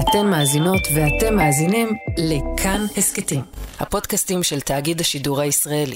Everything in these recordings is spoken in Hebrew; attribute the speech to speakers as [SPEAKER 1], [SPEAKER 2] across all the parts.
[SPEAKER 1] אתן מאזינות ואתם מאזינים לכאן הסקטים, הפודקאסטים של תאגיד השידור הישראלי.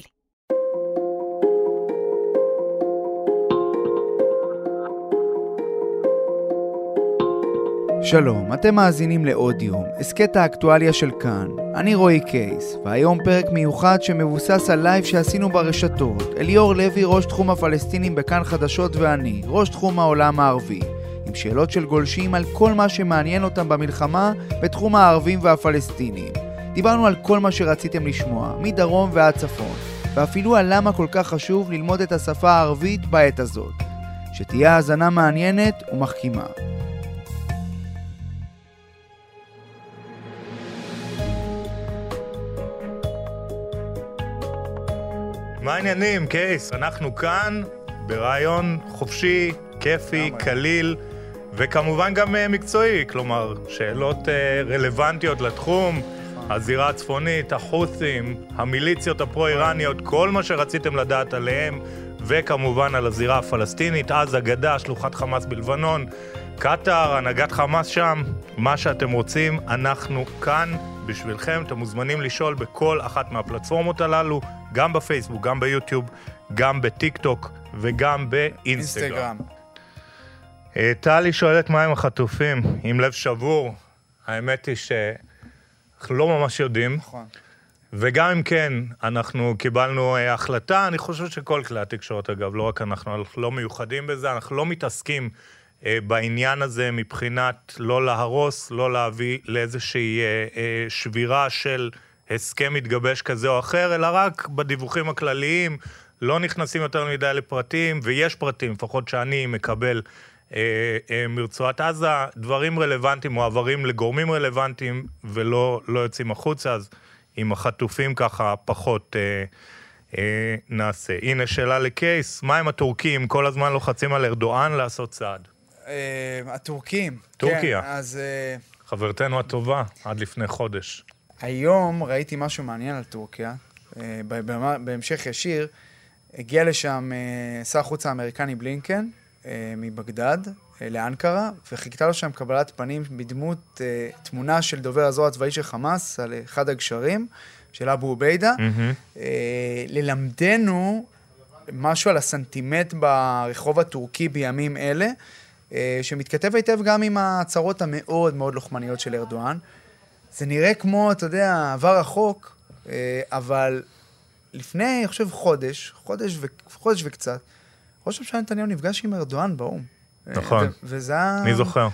[SPEAKER 2] שלום, אתם מאזינים לעוד יום, הסקט האקטואליה של כאן. אני רועי קייס, והיום פרק מיוחד שמבוסס על לייב שעשינו ברשתות. אליאור לוי, ראש תחום הפלסטינים בכאן חדשות, ואני, ראש תחום העולם הערבי, עם שאלות של גולשים על כל מה שמעניין אותם במלחמה בתחום הערבים והפלסטינים. דיברנו על כל מה שרציתם לשמוע, מדרום ועד צפון, ואפילו על למה כל כך חשוב ללמוד את השפה הערבית בעת הזאת. שתהיה האזנה מעניינת ומחכימה.
[SPEAKER 3] מה העניינים, קייס? אנחנו כאן ברעיון חופשי, כיפי, קליל, וכמובן גם מקצועי, כלומר, שאלות רלוונטיות לתחום, הזירה הצפונית, החות'ים, המיליציות הפרו-איראניות, כל מה שרציתם לדעת עליהם, וכמובן על הזירה הפלסטינית, עזה, גדה, שלוחת חמאס בלבנון, קטר, הנהגת חמאס שם, מה שאתם רוצים, אנחנו כאן בשבילכם. אתם מוזמנים לשאול בכל אחת מהפלטפורמות הללו, גם בפייסבוק, גם ביוטיוב, גם בטיק טוק וגם באינסטגרם. טלי שואלת מה עם החטופים, עם לב שבור. האמת היא שאנחנו לא ממש יודעים.
[SPEAKER 2] נכון.
[SPEAKER 3] וגם אם כן, אנחנו קיבלנו החלטה, אני חושב שכל כלי התקשורת אגב, לא רק אנחנו לא מיוחדים בזה, אנחנו לא מתעסקים בעניין הזה מבחינת לא להרוס, לא להביא לאיזושהי שבירה של הסכם מתגבש כזה או אחר, אלא רק בדיווחים הכלליים, לא נכנסים יותר מדי לפרטים, ויש פרטים, לפחות שאני מקבל מרצועת עזה, דברים רלוונטיים מועברים לגורמים רלוונטיים, ולא יוצאים החוצה, אז עם החטופים ככה פחות נעשה. הנה שאלה לקייס, מה עם הטורקים? כל הזמן לוחצים על ארדואן לעשות צעד.
[SPEAKER 2] הטורקים.
[SPEAKER 3] טורקיה.
[SPEAKER 2] כן, אז
[SPEAKER 3] חברתנו הטובה, עד לפני חודש.
[SPEAKER 2] היום ראיתי משהו מעניין על טורקיה, בהמשך ישיר, הגיע לשם שר החוץ האמריקני בלינקן, מבגדד לאנקרה, וחיכתה לו שם קבלת פנים בדמות תמונה של דובר הזרוע הצבאי של חמאס, על אחד הגשרים, של אבו עוביידה, ללמדנו משהו על הסנטימט ברחוב הטורקי בימים אלה, שמתכתב היטב גם עם ההצהרות המאוד מאוד לוחמניות של ארדואן. זה נראה כמו, אתה יודע, עבר רחוק, אבל לפני, אני חושב, חודש וקצת, ראש הממשלה נתניהו נפגש עם ארדואן באום.
[SPEAKER 3] נכון, אני זוכר.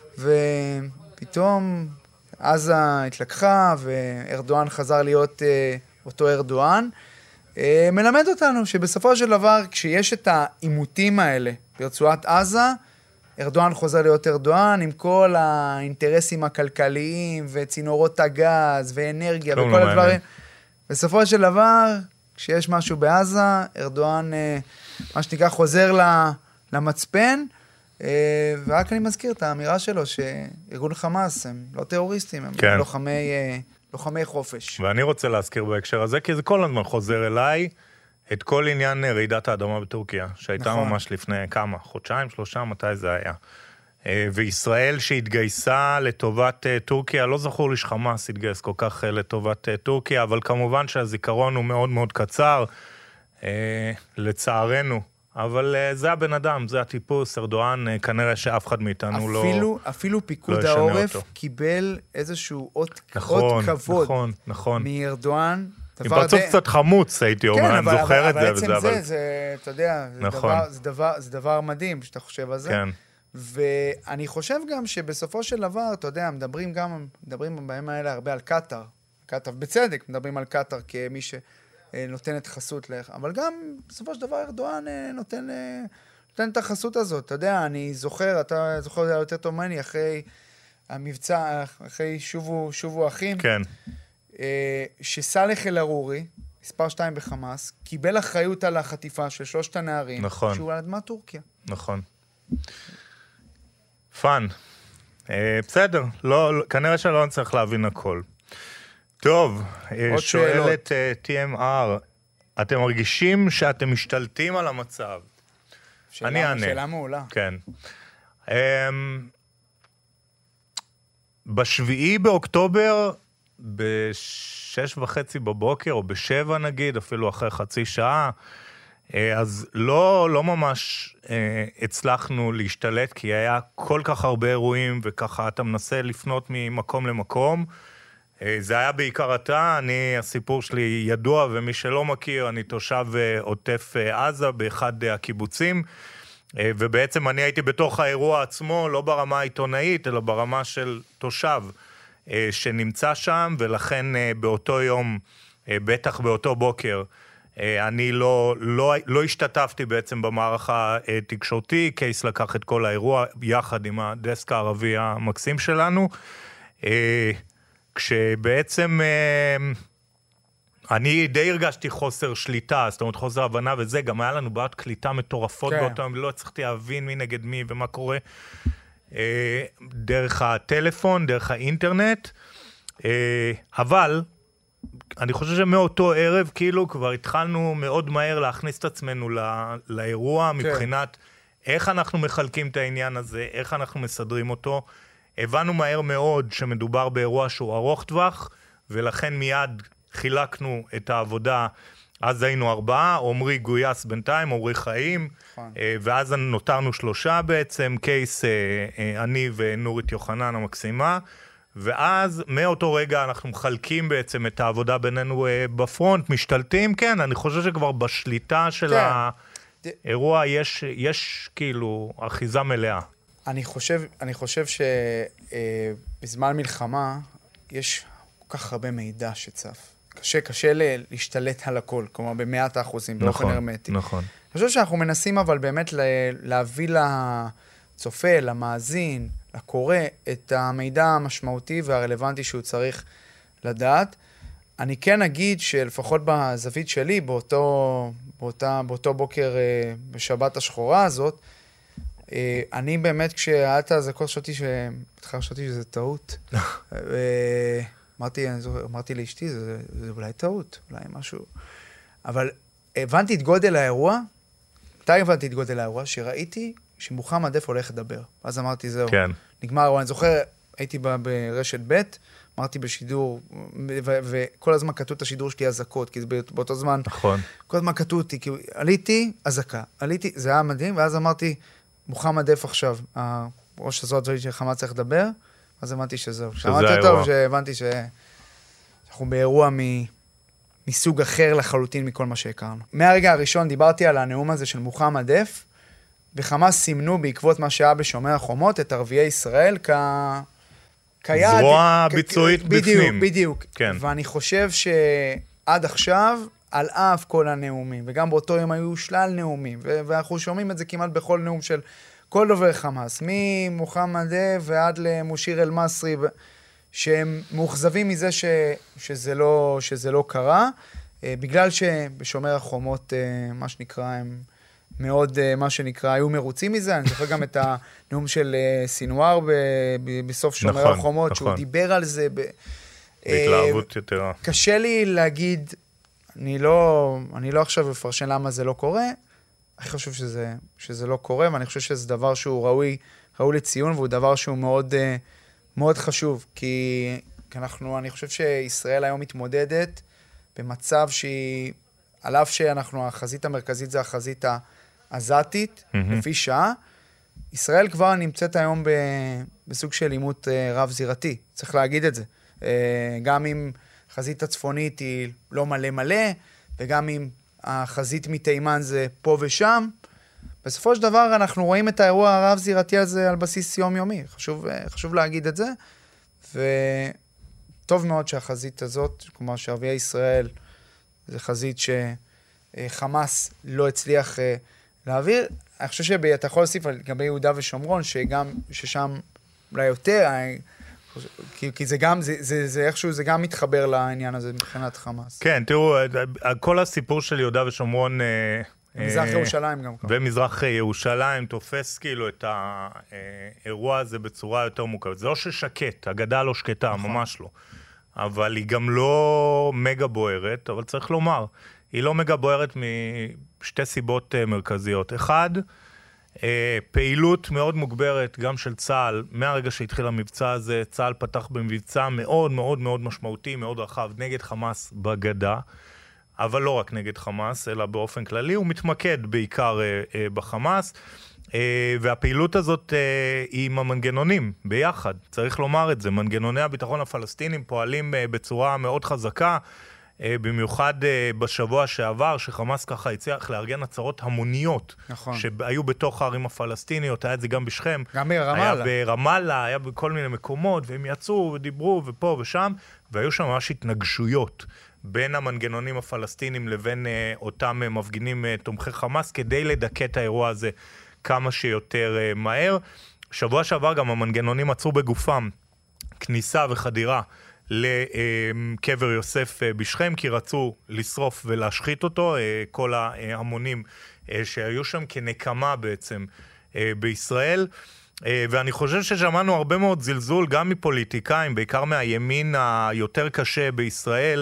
[SPEAKER 2] ופתאום עזה התלקחה, וארדואן חזר להיות אותו ארדואן. מלמד אותנו שבסופו של דבר, כשיש את העימותים האלה ברצועת עזה, ארדואן חוזר להיות ארדואן, עם כל האינטרסים הכלכליים, וצינורות הגז, ואנרגיה, וכל הדברים. בסופו של דבר, כשיש משהו בעזה, ארדואן, מה שנקרא, חוזר למצפן, ורק אני מזכיר את האמירה שלו, שארגון חמאס הם לא טרוריסטים, הם כן. לוחמי חופש.
[SPEAKER 3] ואני רוצה להזכיר בהקשר הזה, כי זה כל הזמן חוזר אליי, את כל עניין רעידת האדמה בטורקיה, שהייתה נכון. ממש לפני כמה, חודשיים, 3, מתי זה היה. וישראל שהתגייסה לטובת טורקיה, לא זכור לי שחמאס התגייס כל כך לטובת טורקיה, אבל כמובן שהזיכרון הוא מאוד מאוד קצר, לצערנו. אבל זה הבן אדם, זה הטיפוס, ארדואן, כנראה שאף אחד מאיתנו
[SPEAKER 2] אפילו פיקוד העורף קיבל איזשהו אות כבוד מארדואן,
[SPEAKER 3] עם פרצוף קצת חמוץ, הייתי אומר, אני זוכר את זה.
[SPEAKER 2] אבל עצם זה, אתה יודע, זה דבר מדהים שאתה חושב על זה. כן. ואני חושב גם שבסופו של דבר, אתה יודע, מדברים בימים האלה הרבה על קטר. קטר, בצדק, מדברים על קטר כמי שנותנת חסות לך. אבל גם בסופו של דבר ארדואן נותן את החסות הזאת. אתה יודע, אני זוכר, אתה זוכר את זה יותר טוב ממני, אחרי המבצע, אחרי שובו אחים. כן. שסלח אל-ערורי, מספר 2 בחמאס, קיבל אחריות על החטיפה של 3 הנערים, נכון. שהוא על אדמת טורקיה.
[SPEAKER 3] נכון. פן. בסדר, כנראה שלא נצטרך להבין הכל. טוב, שואלת TMR, אתם מרגישים שאתם משתלטים על המצב?
[SPEAKER 2] שאלה מעולה.
[SPEAKER 3] כן. בשביעי באוקטובר, ב6:30 בבוקר, או ב7 נגיד, אפילו אחרי חצי שעה, אז לא ממש הצלחנו להשתלט, כי היה כל כך הרבה אירועים, וככה אתה מנסה לפנות ממקום למקום. זה היה בעיקר הסיפור שלי ידוע, ומי שלא מכיר, אני תושב עוטף עזה, באחד הקיבוצים, ובעצם אני הייתי בתוך האירוע עצמו, לא ברמה העיתונאית, אלא ברמה של תושב שנמצא שם, ולכן באותו יום, בטח באותו בוקר, אני לא השתתפתי בעצם במערך התקשורתי, קייס לקח את כל האירוע יחד עם הדסק הערבי המקסים שלנו, כשבעצם אני די הרגשתי חוסר שליטה, זאת אומרת חוסר הבנה וזה, גם היה לנו בעיות קליטה מטורפות באותו יום, לא הצלחתי להבין מי נגד מי ומה קורה, דרך הטלפון, דרך האינטרנט, אבל אני חושב שמאותו ערב כאילו כבר התחלנו מאוד מהר להכניס את עצמנו לאירוע, מבחינת איך אנחנו מחלקים את העניין הזה, איך אנחנו מסדרים אותו, הבנו מהר מאוד שמדובר באירוע שהוא ארוך טווח, ולכן מיד חילקנו את העבודה, אז היינו 4, עומרי גויס בינתיים, עומרי חיים, ואז נותרנו 3 בעצם, קייס אני ונורית יוחנן המקסימה, ואז מאותו רגע אנחנו מחלקים בעצם את העבודה בינינו בפרונט, משתלטים, כן, אני חושב שכבר בשליטה של האירוע יש כאילו אחיזה מלאה.
[SPEAKER 2] אני חושב שבזמן מלחמה יש כל כך הרבה מידע שצף. קשה להשתלט על הכל, כלומר ב100%, באופן הרמטי.
[SPEAKER 3] נכון.
[SPEAKER 2] אני חושב שאנחנו מנסים אבל באמת להביא לצופה, למאזין, לקורא, את המידע המשמעותי והרלוונטי שהוא צריך לדעת. אני כן אגיד שלפחות בזווית שלי, באותו בוקר בשבת השחורה הזאת, אני באמת כשהיה את הזקות חשבתי שזה טעות. אמרתי לאשתי, זה אולי טעות, אולי משהו. אבל הבנתי את גודל האירוע, שראיתי שמוחמד דף הולך לדבר. אז אמרתי, זהו, נגמר האירוע. אני זוכר, הייתי ברשת ב', אמרתי בשידור, וכל הזמן קטעו את השידור שלי הזקות, כי באותו זמן, כל הזמן קטעו אותי, כי עליתי, הזקה, זה היה מדהים, ואז אמרתי, מוחמד דף עכשיו, ראש הזאת שחמאס צריך לדבר, אז הבנתי שזהו. שמעתי אותו, שהבנתי שאנחנו באירוע מסוג אחר לחלוטין מכל מה שהכרנו. מהרגע הראשון דיברתי על הנאום הזה של מוחמד דף, וחמאס סימנו בעקבות מה שהיה בשומר החומות את ערביי ישראל כיעד.
[SPEAKER 3] זרוע ביצועית בפנים.
[SPEAKER 2] בדיוק. ואני חושב שעד עכשיו, על אף כל הנאומים, וגם באותו יום היו שלל נאומים, ואנחנו שומעים את זה כמעט בכל נאום של כל דובר חמאס, ממוחמד דף ועד למושיר אל-מסרי, שהם מאוכזבים מזה שזה לא קרה, בגלל שבשומר החומות, מה שנקרא, הם מאוד, מה שנקרא, היו מרוצים מזה. אני זוכר גם את הנאום של סינואר בסוף שומר החומות, שהוא דיבר על זה.
[SPEAKER 3] בהתלהבות יתרה.
[SPEAKER 2] קשה לי להגיד, אני לא עכשיו מפרשן למה זה לא קורה, אני חושב שזה לא קורה, ואני חושב שזה דבר שהוא ראוי לציון, והוא דבר שהוא מאוד, מאוד חשוב, כי אני חושב שישראל היום מתמודדת במצב שהיא, על אף החזית המרכזית זה החזית העזתית, לפי שעה, ישראל כבר נמצאת היום בסוג של עימות רב-זירתי, צריך להגיד את זה. גם אם החזית הצפונית היא לא מלא, וגם אם החזית מתימן זה פה ושם, בסופו של דבר אנחנו רואים את האירוע הרב-זירתי הזה על בסיס יומיומי. חשוב להגיד את זה, וטוב מאוד שהחזית הזאת, כלומר שערביי ישראל, זה חזית שחמאס לא הצליח להעביר. אני חושב שאתה יכול להוסיף לגבי יהודה ושומרון, ששם אולי יותר, כי זה גם, זה איכשהו, זה גם מתחבר לעניין הזה מבחינת חמאס.
[SPEAKER 3] כן, תראו, כל הסיפור של יהודה ושומרון,
[SPEAKER 2] מזרח ירושלים גם.
[SPEAKER 3] ומזרח ירושלים תופס כאילו את האירוע הזה בצורה יותר מורכבת. זה לא ששקט, הגדה לא שקטה, ממש לא. אבל היא גם לא מגה בוערת, אבל צריך לומר, היא לא מגה בוערת משתי סיבות מרכזיות. אחד, פעילות מאוד מוגברת, גם של צה"ל, מהרגע שהתחיל המבצע הזה, צה"ל פתח במבצע מאוד מאוד מאוד משמעותי, מאוד רחב, נגד חמאס בגדה, אבל לא רק נגד חמאס, אלא באופן כללי, הוא מתמקד בעיקר בחמאס, והפעילות הזאת היא עם המנגנונים ביחד, צריך לומר את זה, מנגנוני הביטחון הפלסטינים פועלים בצורה מאוד חזקה, במיוחד בשבוע שעבר, שחמאס ככה הצליח לארגן עצרות המוניות,
[SPEAKER 2] נכון.
[SPEAKER 3] שהיו בתוך הערים הפלסטיניות, היה את זה גם בשכם.
[SPEAKER 2] גם ברמאללה.
[SPEAKER 3] היה ברמאללה, היה בכל מיני מקומות, והם יצאו ודיברו ופה ושם, והיו שם ממש התנגשויות בין המנגנונים הפלסטינים לבין אותם מפגינים תומכי חמאס, כדי לדכא את האירוע הזה כמה שיותר מהר. שבוע שעבר גם המנגנונים עצרו בגופם כניסה וחדירה לקבר יוסף בשכם, כי רצו לשרוף ולהשחית אותו, כל ההמונים שהיו שם כנקמה בעצם בישראל. ואני חושב ששמענו הרבה מאוד זלזול גם מפוליטיקאים, בעיקר מהימין היותר קשה בישראל,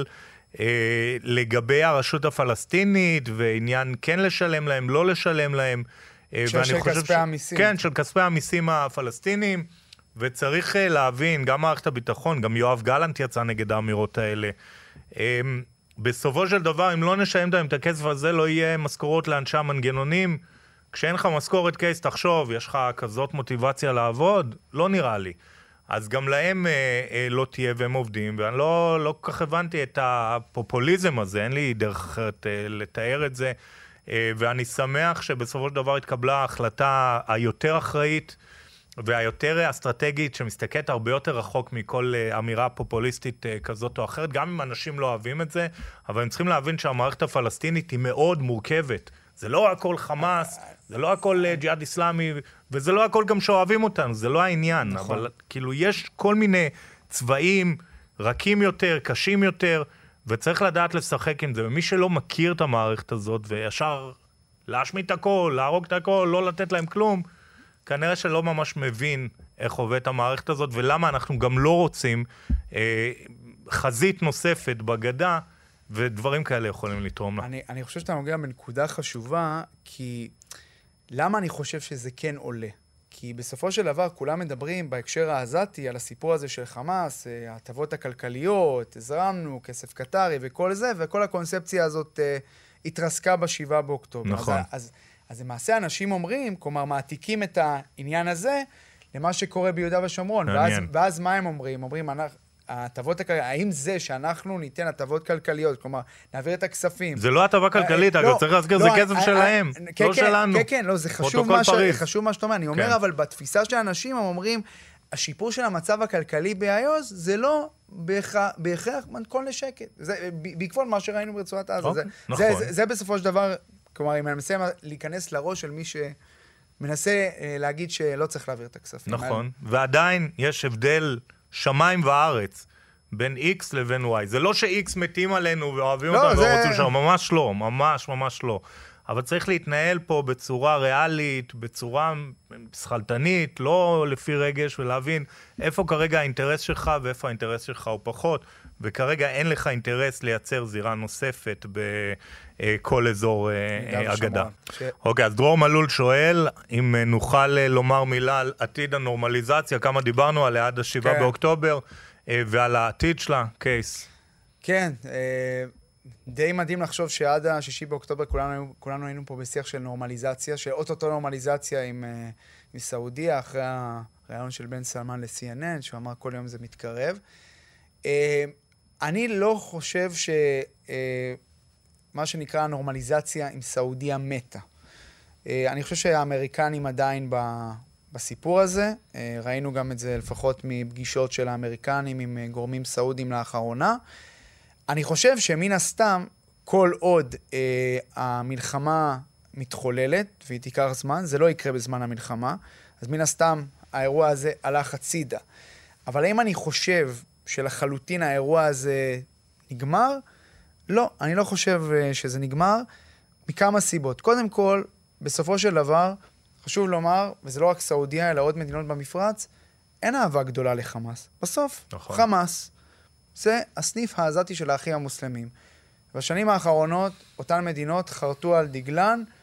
[SPEAKER 3] לגבי הרשות הפלסטינית, ועניין כן לשלם להם, לא לשלם להם.
[SPEAKER 2] של כספי המיסים.
[SPEAKER 3] כן, של כספי המיסים הפלסטינים. וצריך להבין, גם מערכת הביטחון, גם יואב גלנט יצא נגד האמירות האלה. בסופו של דבר, אם לא נשלם להם את הכסף הזה, לא יהיה משכורות לאנשי המנגנונים. כשאין לך משכורת קייס, תחשוב, יש לך כזאת מוטיבציה לעבוד? לא נראה לי. אז גם להם לא תהיה והם עובדים, ואני לא כל כך הבנתי את הפופוליזם הזה, אין לי דרך אחרת לתאר את זה, ואני שמח שבסופו של דבר התקבלה ההחלטה היותר אחראית, והיותר אסטרטגית שמסתכלת הרבה יותר רחוק מכל אמירה פופוליסטית כזאת או אחרת, גם אם אנשים לא אוהבים את זה, אבל הם צריכים להבין שהמערכת הפלסטינית היא מאוד מורכבת. זה לא הכל חמאס, זה לא הכל ג'יהאד איסלאמי, וזה לא הכל גם שאוהבים אותנו, זה לא העניין. נכון. אבל כאילו יש כל מיני צבעים רכים יותר, קשים יותר, וצריך לדעת לשחק עם זה. ומי שלא מכיר את המערכת הזאת, וישר להשמיד את הכל, להרוג את הכל, לא לתת להם כלום, כנראה שלא ממש מבין איך עובדת המערכת הזאת, ולמה אנחנו גם לא רוצים חזית נוספת בגדה, ודברים כאלה יכולים לתרום לה.
[SPEAKER 2] אני חושב שאתה מגיע בנקודה חשובה, כי למה אני חושב שזה כן עולה? כי בסופו של דבר כולם מדברים בהקשר העזתי על הסיפור הזה של חמאס, ההטבות הכלכליות, הזרמנו, כסף קטרי וכל זה, וכל הקונספציה הזאת התרסקה ב7 באוקטובר.
[SPEAKER 3] נכון.
[SPEAKER 2] אז למעשה אנשים אומרים, כלומר, מעתיקים את העניין הזה למה שקורה ביהודה ושומרון. ואז מה הם אומרים? אומרים, האם זה שאנחנו ניתן הטבות כלכליות, כלומר, נעביר את הכספים.
[SPEAKER 3] זה לא הטבה כלכלית, אגב, צריך להזכיר, זה כסף שלהם, לא שלנו.
[SPEAKER 2] כן, לא, זה חשוב מה שאתה אומר. אני אומר, אבל בתפיסה של האנשים, הם אומרים, השיפור של המצב הכלכלי באיו"ש, זה לא בהכרח מתכון לשקט. בעקבות מה שראינו ברצועת עזה. זה בסופו של דבר, כלומר, אם אני מנסה להיכנס לראש של מי שמנסה להגיד שלא צריך להעביר את הכספים.
[SPEAKER 3] נכון, ועדיין יש הבדל שמיים וארץ בין X לבין Y. זה לא ש-X מתים עלינו ואוהבים אותנו ולא רוצים שם, ממש לא, ממש לא. אבל צריך להתנהל פה בצורה ריאלית, בצורה שכלתנית, לא לפי רגש, ולהבין איפה כרגע האינטרס שלך ואיפה האינטרס שלך הוא פחות, וכרגע אין לך אינטרס לייצר זירה נוספת בכל אזור הגדה. אוקיי, אז דרור מלול שואל אם נוכל לומר מילה על עתיד הנורמליזציה, כמה דיברנו עליה עד ה7 באוקטובר, ועל העתיד שלה, קייס.
[SPEAKER 2] כן, די מדהים לחשוב שעד ה6 באוקטובר כולנו היינו פה בשיח של נורמליזציה, של אוטוטו נורמליזציה עם סעודיה, אחרי הרעיון של בן סלמן ל-CNN, שהוא אמר כל יום זה מתקרב. אני לא חושב שמה שנקרא הנורמליזציה עם סעודיה מתה. אני חושב שהאמריקנים עדיין בסיפור הזה, ראינו גם את זה לפחות מפגישות של האמריקנים עם גורמים סעודים לאחרונה. אני חושב שמן הסתם, כל עוד המלחמה מתחוללת, והיא תיקח זמן, זה לא יקרה בזמן המלחמה, אז מן הסתם האירוע הזה הלך הצידה. אבל האם אני חושב שלחלוטין האירוע הזה נגמר? לא, אני לא חושב שזה נגמר, מכמה סיבות. קודם כל, בסופו של דבר, חשוב לומר, וזה לא רק סעודיה, אלא עוד מדינות במפרץ, אין אהבה גדולה לחמאס. בסוף, נכון. חמאס זה הסניף העזתי של האחים המוסלמים. בשנים האחרונות, אותן מדינות חרטו על דגלן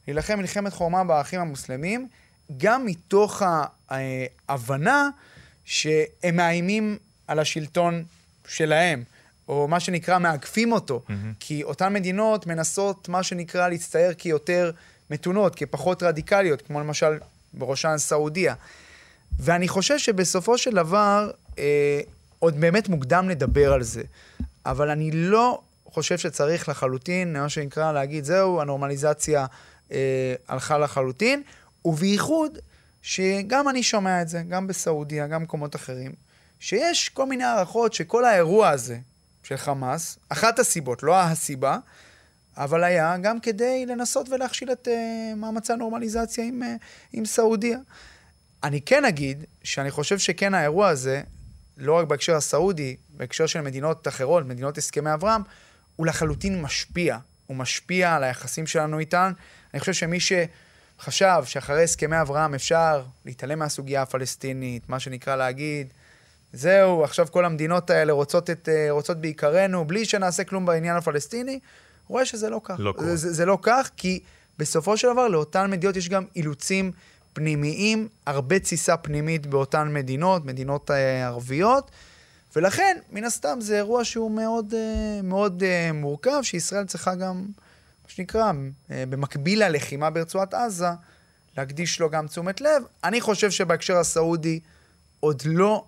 [SPEAKER 2] להילחם מלחמת חורמה באחים המוסלמים, גם מתוך ההבנה שהם מאיימים על השלטון שלהם, או מה שנקרא מעקפים אותו, כי אותן מדינות מנסות מה שנקרא להצטייר כיותר מתונות, כפחות רדיקליות, כמו למשל בראשן סעודיה. ואני חושב שבסופו של דבר, עוד באמת מוקדם לדבר על זה, אבל אני לא חושב שצריך לחלוטין, מה שנקרא להגיד, זהו, הנורמליזציה הלכה לחלוטין, ובייחוד שגם אני שומע את זה, גם בסעודיה, גם במקומות אחרים, שיש כל מיני הערכות שכל האירוע הזה של חמאס, אחת הסיבות, לא הסיבה, אבל היה גם כדי לנסות ולהכשיל את מאמצי הנורמליזציה עם סעודיה. אני כן אגיד שאני חושב שכן האירוע הזה, לא רק בהקשר הסעודי, בהקשר של מדינות אחרות, מדינות הסכמי אברהם, הוא לחלוטין משפיע. הוא משפיע על היחסים שלנו איתן. אני חושב שמי שחשב שאחרי הסכמי אברהם אפשר להתעלם מהסוגיה הפלסטינית, מה שנקרא להגיד, זהו, עכשיו כל המדינות האלה רוצות בעיקרנו, בלי שנעשה כלום בעניין הפלסטיני, רואה שזה לא כך. זה לא כך, כי בסופו של דבר לאותן מדינות יש גם אילוצים פנימיים, הרבה תסיסה פנימית באותן מדינות ערביות, ולכן, מן הסתם, זה אירוע שהוא מאוד, מאוד מורכב, שישראל צריכה גם, מה שנקרא, במקביל ללחימה ברצועת עזה, להקדיש לו גם תשומת לב. אני חושב שבהקשר הסעודי עוד לא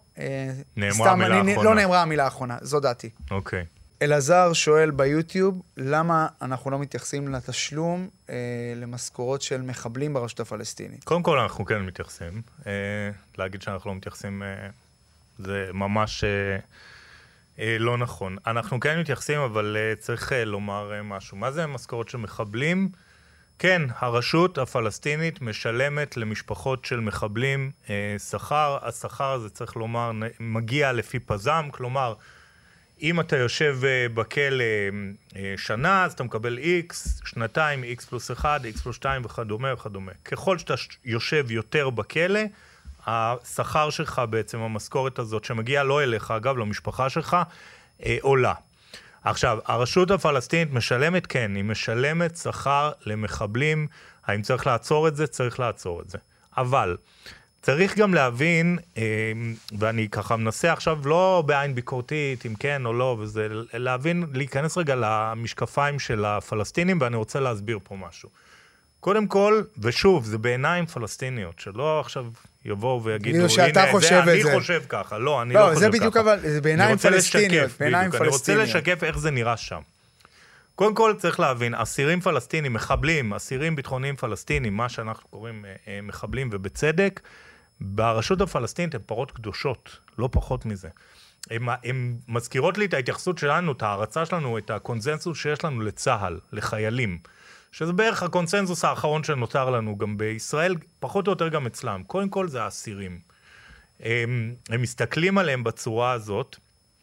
[SPEAKER 2] נאמרה המילה האחרונה, זו דעתי.
[SPEAKER 3] אוקיי.
[SPEAKER 2] אלעזר שואל ביוטיוב, למה אנחנו לא מתייחסים לתשלום למשכורות של מחבלים ברשות הפלסטינית?
[SPEAKER 3] קודם כל אנחנו כן מתייחסים. להגיד שאנחנו לא מתייחסים, זה ממש לא נכון. אנחנו כן מתייחסים, אבל צריך לומר משהו. מה זה משכורות של מחבלים? כן, הרשות הפלסטינית משלמת למשפחות של מחבלים שכר. השכר הזה, צריך לומר, מגיע לפי פזם, כלומר, אם אתה יושב בכלא שנה, אז אתה מקבל X, שנתיים, X פלוס 1, X פלוס 2 וכדומה וכדומה. ככל שאתה יושב יותר בכלא, השכר שלך בעצם, המשכורת הזאת שמגיעה לא אליך, אגב, למשפחה שלך, עולה. עכשיו, הרשות הפלסטינית משלמת, כן, היא משלמת שכר למחבלים. האם צריך לעצור את זה? צריך לעצור את זה. אבל צריך גם להבין, ואני ככה מנסה עכשיו לא בעין ביקורתית, אם כן או לא, וזה להבין, להיכנס רגע למשקפיים של הפלסטינים, ואני רוצה להסביר פה משהו. קודם כל, ושוב, זה בעיניים פלסטיניות, שלא עכשיו יבואו ויגידו, הנה, אני חושב ככה. לא, אני לא חושב ככה.
[SPEAKER 2] זה בדיוק, אבל זה בעיניים פלסטיניות.
[SPEAKER 3] אני רוצה לשקף איך זה נראה שם. קודם כל צריך להבין, אסירים פלסטינים, מחבלים, אסירים ביטחוניים פלסטינים, מה שאנחנו קוראים מחבלים ובצדק, ברשות הפלסטינית הן פרות קדושות, לא פחות מזה. הן מזכירות לי את ההתייחסות שלנו, את ההרצה שלנו, את הקונצנזוס שיש לנו לצהל, לחיילים, שזה בערך הקונצנזוס האחרון שנותר לנו גם בישראל, פחות או יותר גם אצלם. קודם כל זה האסירים. הם מסתכלים עליהם בצורה הזאת,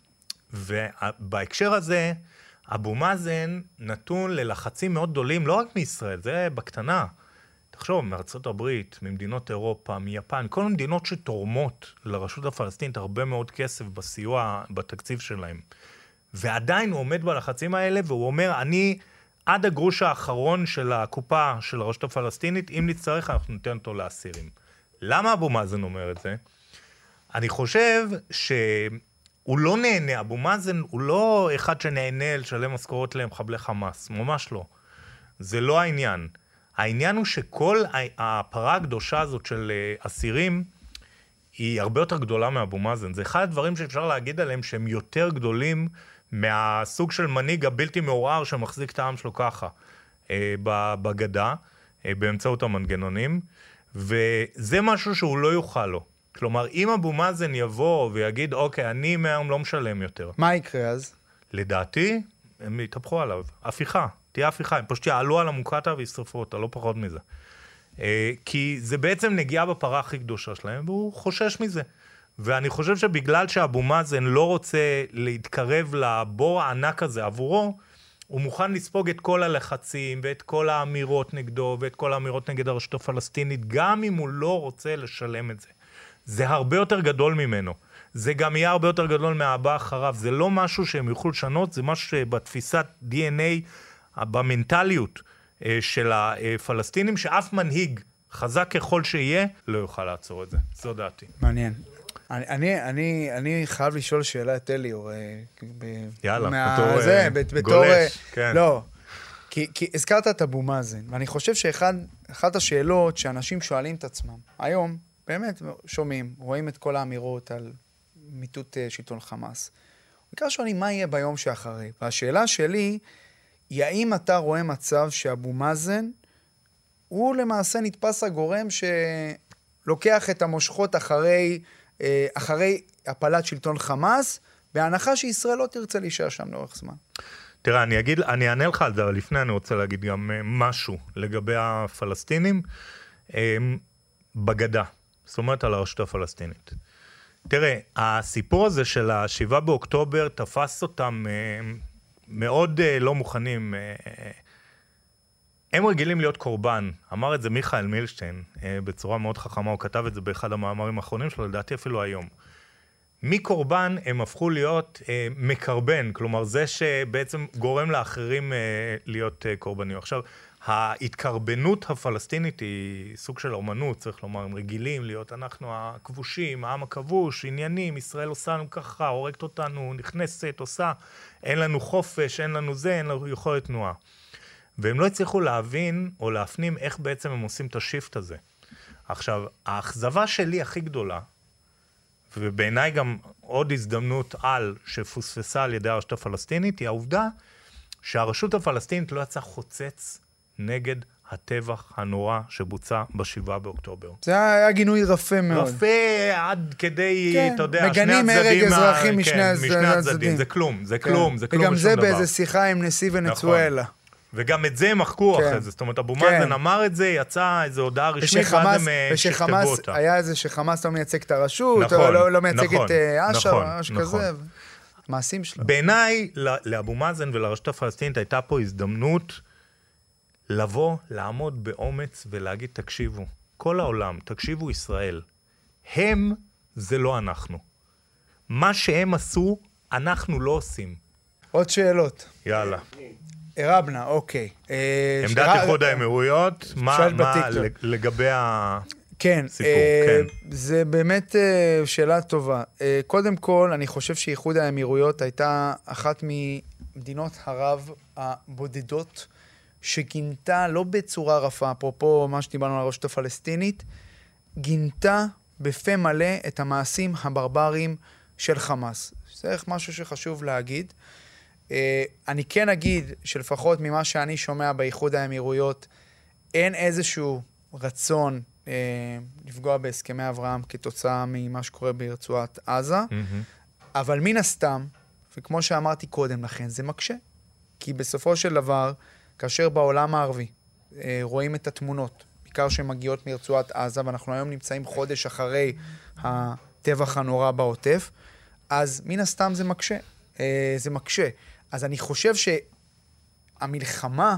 [SPEAKER 3] ובהקשר הזה, אבו מאזן נתון ללחצים מאוד גדולים, לא רק מישראל, זה בקטנה. תחשוב, מארצות הברית, ממדינות אירופה, מיפן, כל המדינות שתורמות לרשות הפלסטינית הרבה מאוד כסף בסיוע, בתקציב שלהם. ועדיין הוא עומד בלחצים האלה, והוא אומר, אני עד הגרוש האחרון של הקופה של הרשות הפלסטינית, אם נצטרך, אנחנו ניתן אותו לאסירים. למה אבו מאזן אומר את זה? אני חושב שהוא לא נהנה, אבו מאזן הוא לא אחד שנהנה לשלם משכורות למחבלי חמאס, ממש לא. זה לא העניין. העניין הוא שכל הפרה הקדושה הזאת של אסירים, היא הרבה יותר גדולה מאבו מאזן. זה אחד הדברים שאפשר להגיד עליהם שהם יותר גדולים מהסוג של מנהיג הבלתי מעורער שמחזיק את העם שלו ככה בגדה, באמצעות המנגנונים, וזה משהו שהוא לא יוכל לו. כלומר, אם אבו מאזן יבוא ויגיד, אוקיי, אני מהיום לא משלם יותר.
[SPEAKER 2] מה יקרה אז?
[SPEAKER 3] לדעתי, הם יתהפכו עליו. הפיכה, תהיה הפיכה. הם פשוט יעלו על המוקטעה וישרפו אותה, לא פחות מזה. כי זה בעצם נגיעה בפרה הכי קדושה שלהם, והוא חושש מזה. ואני חושב שבגלל שאבו מאזן לא רוצה להתקרב לבור הענק הזה עבורו, הוא מוכן לספוג את כל הלחצים ואת כל האמירות נגדו ואת כל האמירות נגד הרשות הפלסטינית, גם אם הוא לא רוצה לשלם את זה. זה הרבה יותר גדול ממנו. זה גם יהיה הרבה יותר גדול מהבא אחריו. זה לא משהו שהם יוכלו לשנות, זה משהו שבתפיסת DNA, במנטליות של הפלסטינים, שאף מנהיג חזק ככל שיהיה, לא יוכל לעצור את זה. זו דעתי.
[SPEAKER 2] מעניין. אני חייב לשאול שאלה את אליאור.
[SPEAKER 3] יאללה, בתור גולש, כן.
[SPEAKER 2] לא, כי הזכרת את אבו מאזן, ואני חושב שאחת השאלות שאנשים שואלים את עצמם, היום באמת שומעים, רואים את כל האמירות על מיטוט שלטון חמאס. בעיקר שואלים מה יהיה ביום שאחרי. והשאלה שלי היא האם אתה רואה מצב שאבו מאזן הוא למעשה נתפס הגורם שלוקח את המושכות אחרי הפלת שלטון חמאס, בהנחה שישראל לא תרצה להישאר שם לאורך זמן.
[SPEAKER 3] תראה, אני אענה לך על זה, אבל לפני אני רוצה להגיד גם משהו לגבי הפלסטינים בגדה, זאת אומרת על הרשות הפלסטינית. תראה, הסיפור הזה של ה7 באוקטובר תפס אותם מאוד לא מוכנים. הם רגילים להיות קורבן. אמר את זה מיכאל מילשטיין בצורה מאוד חכמה, הוא כתב את זה באחד המאמרים האחרונים שלו, לדעתי אפילו היום. מקורבן הם הפכו להיות מקרבן, כלומר זה שבעצם גורם לאחרים להיות קורבנים. עכשיו, ההתקרבנות הפלסטינית היא סוג של אומנות, צריך לומר, הם רגילים להיות, אנחנו הכבושים, העם הכבוש, עניינים, ישראל עושה לנו ככה, הורגת אותנו, נכנסת, עושה, אין לנו חופש, אין לנו זה, אין לנו יכולת תנועה. והם לא הצליחו להבין או להפנים איך בעצם הם עושים את השיפט הזה. עכשיו, האכזבה שלי הכי גדולה, ובעיניי גם עוד הזדמנות על שפוספסה על ידי הרשות הפלסטינית, היא העובדה שהרשות הפלסטינית לא יצאה חוצץ נגד הטבח הנורא שבוצע ב7 באוקטובר.
[SPEAKER 2] זה היה גינוי רפה מאוד.
[SPEAKER 3] רפה עד כדי, כן, אתה יודע,
[SPEAKER 2] מגנים הרג אזרחים משני הצדדים.
[SPEAKER 3] זה כלום, זה כלום, זה כלום
[SPEAKER 2] וגם
[SPEAKER 3] ושום
[SPEAKER 2] זה
[SPEAKER 3] דבר.
[SPEAKER 2] באיזה שיחה עם נשיא ונצואלה.
[SPEAKER 3] נכון. וגם את זה הם מחקו
[SPEAKER 2] כן.
[SPEAKER 3] אחרי זה, זאת אומרת, אבו מאזן אמר את זה, יצאה איזו הודעה רשמית, ואז הם שכתבו אותה.
[SPEAKER 2] היה איזה שחמאס לא מייצג את הרשות,
[SPEAKER 3] נכון,
[SPEAKER 2] או לא מייצג
[SPEAKER 3] נכון,
[SPEAKER 2] את אש"ף,
[SPEAKER 3] נכון,
[SPEAKER 2] משהו
[SPEAKER 3] נכון.
[SPEAKER 2] כזה. מעשים שלו.
[SPEAKER 3] בעיניי, לאבו מאזן ולרשות הפלסטינית הייתה פה הזדמנות לבוא, לעמוד באומץ ולהגיד, תקשיבו, כל העולם, תקשיבו ישראל, הם זה לא אנחנו. מה שהם עשו, אנחנו לא עושים.
[SPEAKER 2] עוד שאלות.
[SPEAKER 3] יאללה.
[SPEAKER 2] הרבנה, אוקיי.
[SPEAKER 3] עמדת איחוד האמירויות, מה לגבי
[SPEAKER 2] כן,
[SPEAKER 3] הסיפור? כן.
[SPEAKER 2] זה באמת שאלה טובה. קודם כל, אני חושב שאיחוד האמירויות הייתה אחת ממדינות ערב הבודדות, שגינתה לא בצורה רפה, אפרופו מה שדיברנו על הרשות הפלסטינית, גינתה בפה מלא את המעשים הברברים של חמאס. זה משהו שחשוב להגיד. אני כן אגיד שלפחות ממה שאני שומע באיחוד האמירויות, אין איזשהו רצון לפגוע בהסכמי אברהם כתוצאה ממה שקורה ברצועת עזה, אבל מן הסתם, וכמו שאמרתי קודם לכן, זה מקשה. כי בסופו של דבר, כאשר בעולם הערבי רואים את התמונות, בעיקר שמגיעות מרצועת עזה, ואנחנו היום נמצאים חודש אחרי הטבח הנורא בעוטף, אז מן הסתם זה מקשה. זה מקשה. אז אני חושב שהמלחמה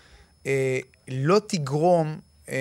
[SPEAKER 2] לא תגרום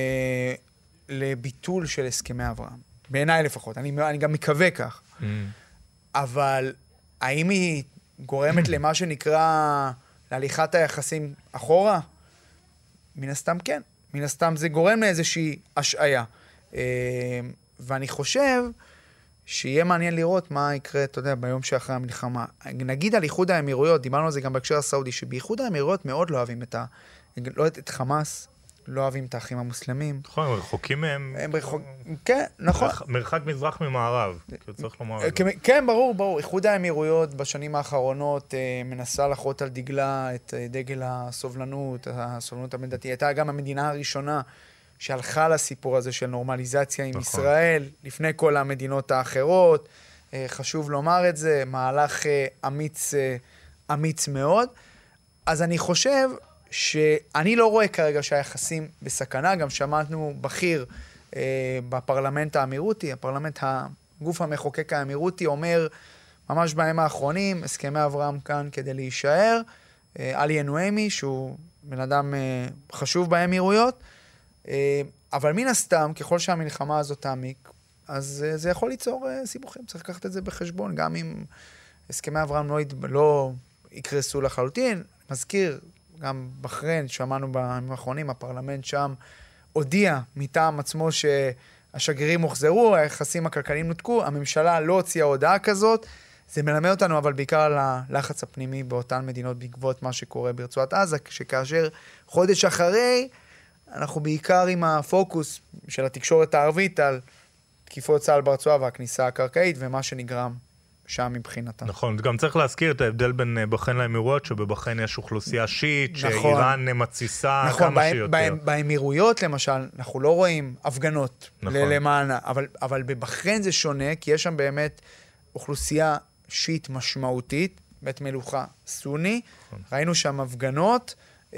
[SPEAKER 2] לביטול של הסכמי אברהם. בעיניי לפחות. אני גם מקווה כך. אבל האם היא גורמת למה שנקרא להליכת היחסים אחורה? מן הסתם כן. מן הסתם זה גורם לאיזושהי השעיה. ואני חושב שיהיה מעניין לראות מה יקרה, אתה יודע, ביום שאחרי המלחמה. נגיד על איחוד האמירויות, דיברנו על זה גם בהקשר הסעודי, שבאיחוד האמירויות מאוד לא אוהבים לא את חמאס, לא אוהבים את האחים המוסלמים. נכון,
[SPEAKER 3] רחוקים מהם.
[SPEAKER 2] כן, נכון.
[SPEAKER 3] מרחק מזרח ממערב, צריך לומר.
[SPEAKER 2] כן, ברור. איחוד האמירויות בשנים האחרונות מנסה לחרות על דגלה את דגל הסובלנות המדינתית. הייתה גם המדינה הראשונה שהלכה לסיפור הזה של נורמליזציה עם ישראל, לפני כל המדינות האחרות. חשוב לומר את זה, מהלך אמיץ מאוד. אז אני חושב שאני לא רואה כרגע שהיחסים בסכנה, גם שמענו בכיר בפרלמנט האמירותי, הגוף המחוקק האמירותי אומר ממש בימים האחרונים, הסכמי אברהם כאן כדי להישאר, עלי נועימי, שהוא בן אדם חשוב באמירויות, אבל מן הסתם, ככל שהמלחמה הזאת תעמיק, אז זה יכול ליצור סיבוכים, צריך לקחת את זה בחשבון, גם אם הסכמי אברהם לא יקרסו לחלוטין. מזכיר, גם בחריין, שמענו בימים האחרונים, הפרלמנט שם הודיע מטעם עצמו שהשגרירים הוחזרו, היחסים הכלכליים נותקו, הממשלה לא הוציאה הודעה כזאת, זה מלמד אותנו אבל בעיקר על הלחץ הפנימי באותן מדינות בעקבות מה שקורה ברצועת עזה, שכאשר חודש אחרי, אנחנו בעיקר עם הפוקוס של התקשורת הערבית על תקיפות צה"ל ברצועה והכניסה הקרקעית ומה שנגרם שם מבחינתה.
[SPEAKER 3] נכון, גם צריך להזכיר את ההבדל בין בחריין לאמירויות, שבבחריין יש אוכלוסייה שיעית, שאיראן מתסיסה כמה שיותר.
[SPEAKER 2] באמירויות למשל, אנחנו לא רואים הפגנות למענה, אבל בבחריין זה שונה, כי יש שם באמת אוכלוסייה שיעית משמעותית, בית מלוכה סוני, ראינו שם הפגנות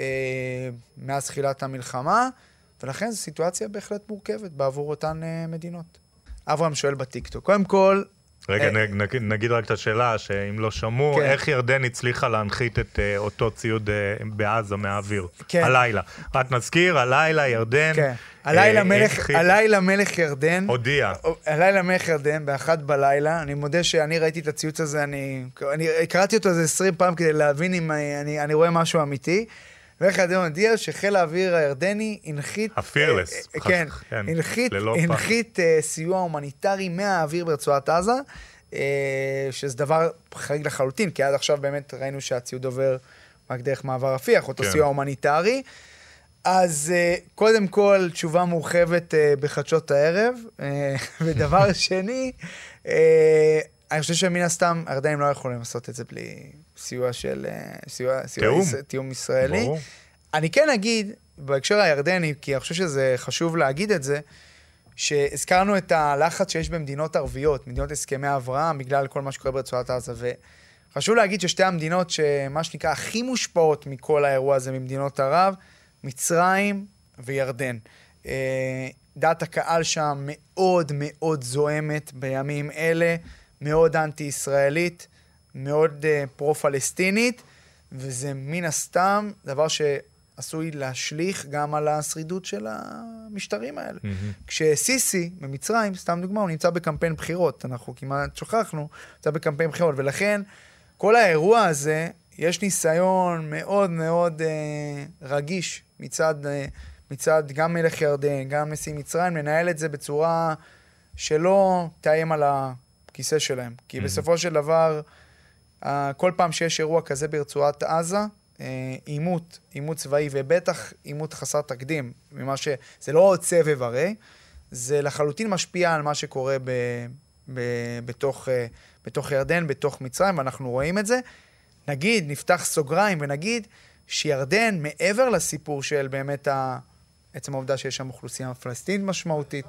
[SPEAKER 2] מאז תחילת המלחמה, ולכן זו סיטואציה בהחלט מורכבת בעבור אותן מדינות. אברהם שואל בטיקטוק, קודם כל,
[SPEAKER 3] רגע, נגיד רק את השאלה, שאם לא שמעו, איך ירדן הצליחה להנחית את אותו ציוד בעזה מהאוויר? הלילה. רק נזכיר, הלילה ירדן...
[SPEAKER 2] הלילה מלך ירדן...
[SPEAKER 3] הודיע.
[SPEAKER 2] הלילה מלך ירדן, באחת בלילה, אני מודה שאני ראיתי את הציוץ הזה, אני קראתי אותו איזה 20 פעם כדי להבין אם אני רואה משהו אמיתי, ואיך ירדן הודיע שחיל האוויר הירדני הנחית...
[SPEAKER 3] הפירלס.
[SPEAKER 2] כן, הנחית סיוע הומניטרי מהאוויר ברצועת עזה, שזה דבר חריג לחלוטין, כי עד עכשיו באמת ראינו שהציוד עובר רק דרך מעבר רפיח, אותו סיוע הומניטרי. אז קודם כל, תשובה מורחבת בחדשות הערב, ודבר שני, אני חושב שמן הסתם, הירדנים לא יכולים לעשות את זה בלי סיוע של... תיאום ישראלי. ברור. אני כן אגיד, בהקשר הירדני, כי אני חושב שזה חשוב להגיד את זה, שהזכרנו את הלחץ שיש במדינות ערביות, מדינות הסכמי אברהם, בגלל כל מה שקורה ברצועת עזה, וחשוב להגיד ששתי המדינות שמה שנקרא הכי מושפעות מכל האירוע הזה ממדינות ערב, מצרים וירדן. דעת הקהל שם מאוד מאוד זוהמת בימים אלה, מאוד אנטי-ישראלית, מאוד פרו-פלסטינית, וזה מן הסתם דבר שעשוי להשליך גם על השרידות של המשטרים האלה. כשסיסי במצרים, סתם דוגמה, הוא נמצא בקמפיין בחירות, אנחנו כמעט שוכחנו, נמצא בקמפיין בחירות, ולכן כל האירוע הזה, יש ניסיון מאוד מאוד רגיש מצד גם מלך ירדן, גם נשיא מצרים, לנהל את זה בצורה שלא תאיים על הכיסא שלהם. כי בסופו של דבר, כל פעם שיש אירוע כזה ברצועת עזה, עימות צבאי, ובטח עימות חסר תקדים, זה לא עוד סבב הרי, זה לחלוטין משפיע על מה שקורה בתוך ירדן, בתוך מצרים, ואנחנו רואים את זה. נגיד, נפתח סוגריים ונגיד שירדן, מעבר לסיפור של באמת עצם העובדה שיש שם אוכלוסייה פלסטינית משמעותית,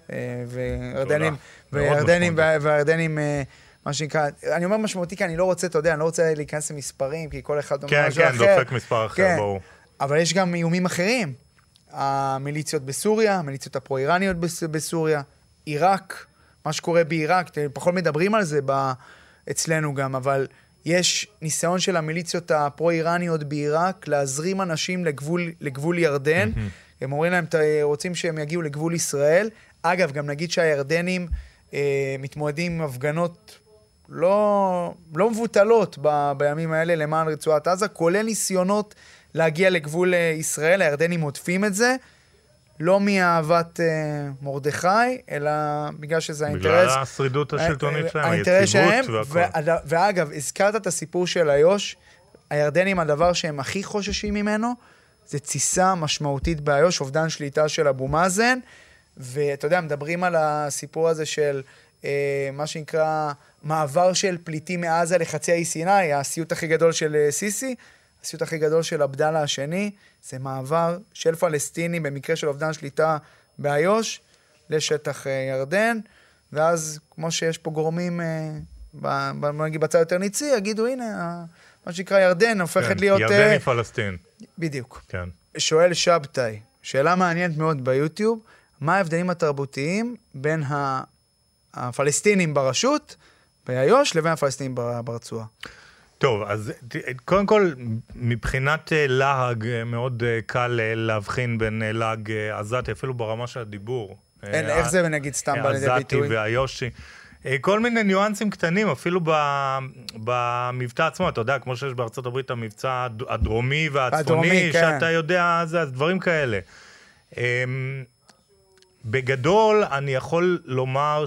[SPEAKER 2] והירדנים, מה שנקרא, אני אומר משמעותי כי אני לא רוצה, אתה יודע, אני לא רוצה להיכנס למספרים, כי כל אחד אומר משהו אחר.
[SPEAKER 3] כן, דופק מספר אחר, ברור.
[SPEAKER 2] אבל יש גם איומים אחרים. המיליציות בסוריה, המיליציות הפרו-איראניות בסוריה, עיראק, מה שקורה בעיראק, פחות מדברים על זה אצלנו גם, אבל יש ניסיון של המיליציות הפרו-איראניות בעיראק להזרים אנשים לגבול ירדן. הם אומרים להם, רוצים שהם יגיעו לגבול ישראל. אגב, גם נגיד שהירדנים מתמודדים עם הפגנות לא מבוטלות בימים האלה למען רצועת עזה, כולל ניסיונות להגיע לגבול ישראל. הירדנים עוטפים את זה, לא מאהבת מרדכי, אלא בגלל שזה האינטרס...
[SPEAKER 3] בגלל השרידות השלטונית שלהם, היציבות והכל.
[SPEAKER 2] ואגב, הזכרת את הסיפור של איו"ש, הירדנים, הדבר שהם הכי חוששים ממנו, זה תסיסה משמעותית באיו"ש, אובדן שליטה של אבו מאזן, ואתה יודע, מדברים על הסיפור הזה של מה שנקרא מעבר של פליטים מעזה לחצי האי סיני, הסיוט הכי גדול של סיסי, הסיוט הכי גדול של עבדאללה השני, זה מעבר של פלסטינים במקרה של אובדן שליטה באיו"ש לשטח ירדן, ואז כמו שיש פה גורמים בצד יותר ניצי, יגידו הנה, מה שנקרא ירדן הופכת להיות...
[SPEAKER 3] ירדן היא פלסטין.
[SPEAKER 2] בדיוק.
[SPEAKER 3] כן.
[SPEAKER 2] שואל שבתאי, שאלה מעניינת מאוד ביוטיוב, מה ההבדלים התרבותיים בין הפלסטינים ברשות, באיו"ש, לבין הפלסטינים ברצועה?
[SPEAKER 3] טוב, אז קודם כל, מבחינת להג, מאוד קל להבחין בין להג עזתי, אפילו ברמה של הדיבור.
[SPEAKER 2] איך זה נגיד סתם בא לידי ביטוי?
[SPEAKER 3] עזתי והיושי. כל מיני ניואנסים קטנים, אפילו במבצע עצמו, אתה יודע, כמו שיש בארצות הברית המבצע הדרומי והצפוני, שאתה יודע, זה דברים כאלה. בגדול, אני יכול לומר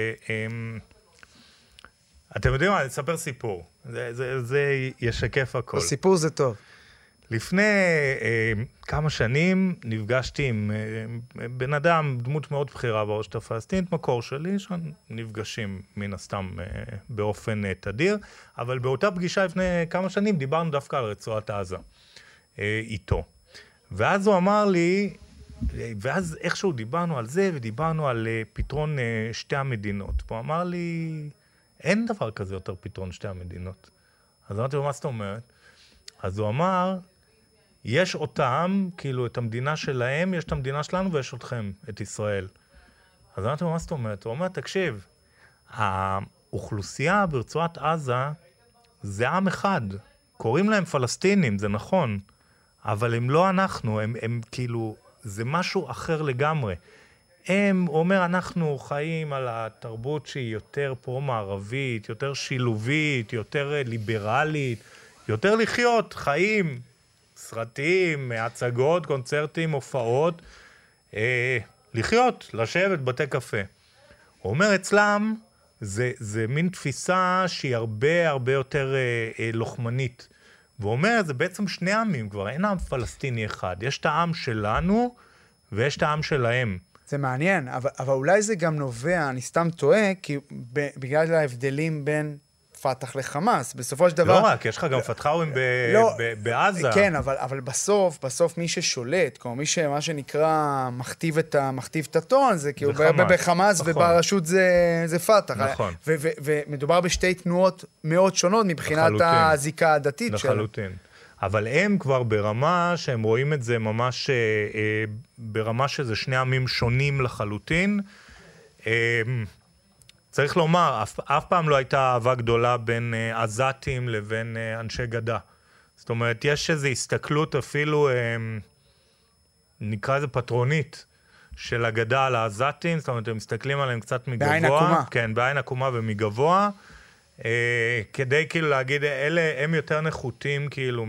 [SPEAKER 3] אתם יודעים מה, אני אספר סיפור. זה ישקף הכל.
[SPEAKER 2] הסיפור זה טוב.
[SPEAKER 3] לפני כמה שנים נפגשתי עם בן אדם, דמות מאוד בכירה ברשת הפלסטינית, מקור שלי, שנפגשים מן הסתם באופן תדיר, אבל באותה פגישה לפני כמה שנים דיברנו דווקא על רצועת עזה איתו. ואז הוא אמר לי, ואז איכשהו דיברנו על זה, ודיברנו על פתרון שתי המדינות. הוא אמר לי, אין דבר כזה יותר פתרון שתי המדינות. אז אמרתי לו, מה זאת אומרת? אז הוא אמר, יש אותם, כאילו את המדינה שלהם, יש את המדינה שלנו ויש אתכם, את ישראל. אז אמרתי לו, מה זאת אומרת? הוא אומר, תקשיב, האוכלוסייה ברצועת עזה זה עם אחד. קוראים להם פלסטינים, זה נכון, אבל הם לא אנחנו, הם כאילו, זה משהו אחר לגמרי. הוא אומר, אנחנו חיים על התרבות שהיא יותר פרו-מערבית, יותר שילובית, יותר ליברלית, יותר לחיות, חיים, סרטים, הצגות, קונצרטים, הופעות, לחיות, לשבת, בתי קפה. הוא אומר, אצלם, זה מין תפיסה שהיא הרבה הרבה יותר לוחמנית. והוא אומר, זה בעצם שני עמים כבר, אין עם פלסטיני אחד. יש את העם שלנו ויש את העם שלהם.
[SPEAKER 2] זה מעניין, אבל אולי זה גם נובע, אני סתם טועה, כי בגלל ההבדלים בין פתח לחמאס, בסופו של דבר...
[SPEAKER 3] לא רק, יש לך גם פתחאווים בעזה.
[SPEAKER 2] כן, אבל בסוף מי ששולט, כמו מי שמה שנקרא מכתיב את הטון, זה כאילו בחמאס וברשות זה פתח.
[SPEAKER 3] נכון.
[SPEAKER 2] ומדובר בשתי תנועות מאוד שונות מבחינת הזיקה הדתית שלנו.
[SPEAKER 3] לחלוטין. אבל הם כבר ברמה שהם רואים את זה ממש ברמה שזה שני עמים שונים לחלוטין. צריך לומר, אף פעם לא הייתה אהבה גדולה בין עזתים לבין אנשי גדה. זאת אומרת, יש איזו הסתכלות אפילו, נקרא איזה פטרונית, של הגדה על העזתים, זאת אומרת, הם מסתכלים עליהם קצת מגבוה.
[SPEAKER 2] בעין עקומה.
[SPEAKER 3] כן, בעין עקומה ומגבוה. כדי כאילו להגיד, אלה הם יותר נחותים כאילו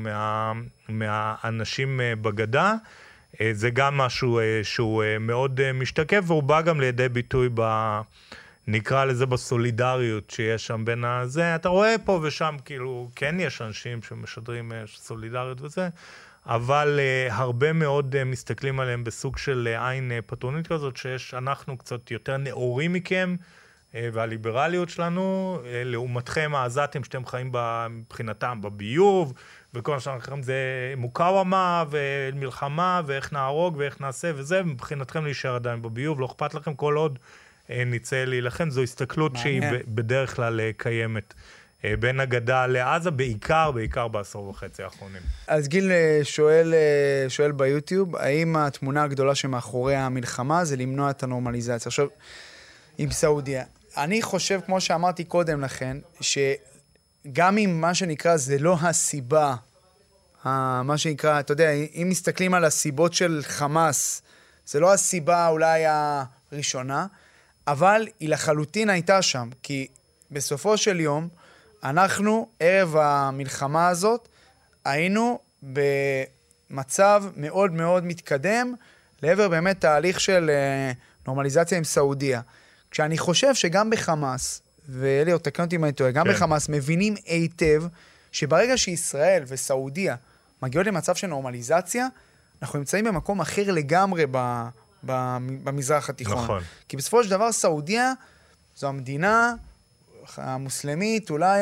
[SPEAKER 3] מהאנשים בגדה. זה גם משהו שהוא מאוד משתקף, והוא בא גם לידי ביטוי נקרא לזה בסולידריות שיש שם בין הזה. אתה רואה פה ושם כאילו, כן יש אנשים שמשדרים סולידריות וזה, אבל הרבה מאוד מסתכלים עליהם בסוג של עין פטרונית כזאת, אנחנו קצת יותר נאורים מכם, והליברליות שלנו, לעומתכם העזתים שאתם חיים מבחינתם בביוב, וכל מה שאנחנו זה מוקאוומה ומלחמה, ואיך נהרוג ואיך נעשה וזה, מבחינתכם להישאר עדיין בביוב, לא אכפת לכם כל עוד ניצא להילחם. זו הסתכלות שהיא בדרך כלל קיימת בין הגדה לעזה, בעיקר בעשור וחצי האחרונים.
[SPEAKER 2] אז גיל שואל ביוטיוב, האם התמונה הגדולה שמאחורי המלחמה זה למנוע את הנורמליזציה? עכשיו, עם סעודיה. אני חושב, כמו שאמרתי קודם לכן, שגם אם מה שנקרא זה לא הסיבה, מה שנקרא, אתה יודע, אם מסתכלים על הסיבות של חמאס, זה לא הסיבה אולי הראשונה, אבל היא לחלוטין הייתה שם, כי בסופו של יום, אנחנו, ערב המלחמה הזאת, היינו במצב מאוד מאוד מתקדם, לעבר באמת תהליך של נורמליזציה עם סעודיה. כשאני חושב שגם בחמאס, ואלי עוד תקן אותי מה אני טועה, גם בחמאס מבינים היטב, שברגע שישראל וסעודיה מגיעות למצב של נורמליזציה, אנחנו נמצאים במקום אחר לגמרי במזרח התיכון.
[SPEAKER 3] נכון.
[SPEAKER 2] כי בסופו של דבר סעודיה זו המדינה המוסלמית אולי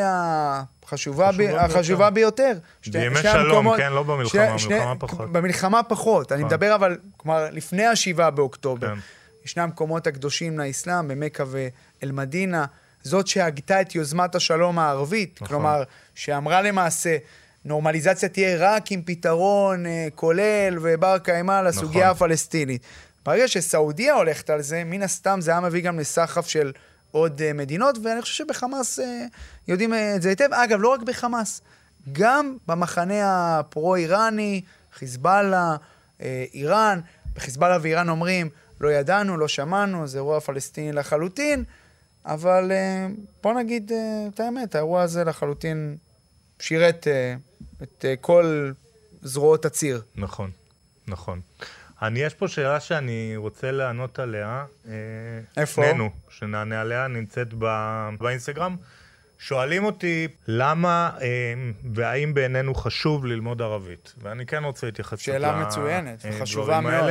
[SPEAKER 2] החשובה ביותר.
[SPEAKER 3] בימי שלום, כן, לא במלחמה, במלחמה פחות.
[SPEAKER 2] במלחמה פחות. אני מדבר אבל, כלומר, לפני ה7 באוקטובר. ישנם המקומות הקדושים לאסלאם, במכה ואל-מדינה, זאת שהגתה את יוזמת השלום הערבית, כלומר, שאמרה למעשה, נורמליזציה תהיה רק עם פתרון כולל ובר קיימא לסוגיה הפלסטינית. ברגע שסעודיה הולכת על זה, מן הסתם זה היה מביא גם לסחף של עוד מדינות, ואני חושב שבחמאס יודעים את זה היטב. אגב, לא רק בחמאס, גם במחנה הפרו-איראני, חיזבאללה, איראן, בחיזבאללה ואיראן אומרים, לא ידענו, לא שמענו, זה אירוע פלסטיני לחלוטין, אבל בוא נגיד את האמת, האירוע הזה לחלוטין שירת את כל זרועות הציר.
[SPEAKER 3] נכון, נכון. יש פה שאלה שאני רוצה לענות עליה.
[SPEAKER 2] איפה?
[SPEAKER 3] שנינו, שנענה עליה, נמצאת באינסטגרם. שואלים אותי למה והאם בעינינו חשוב ללמוד ערבית. ואני כן רוצה להתייחס
[SPEAKER 2] שאלה מצוינת, חשובה מאוד.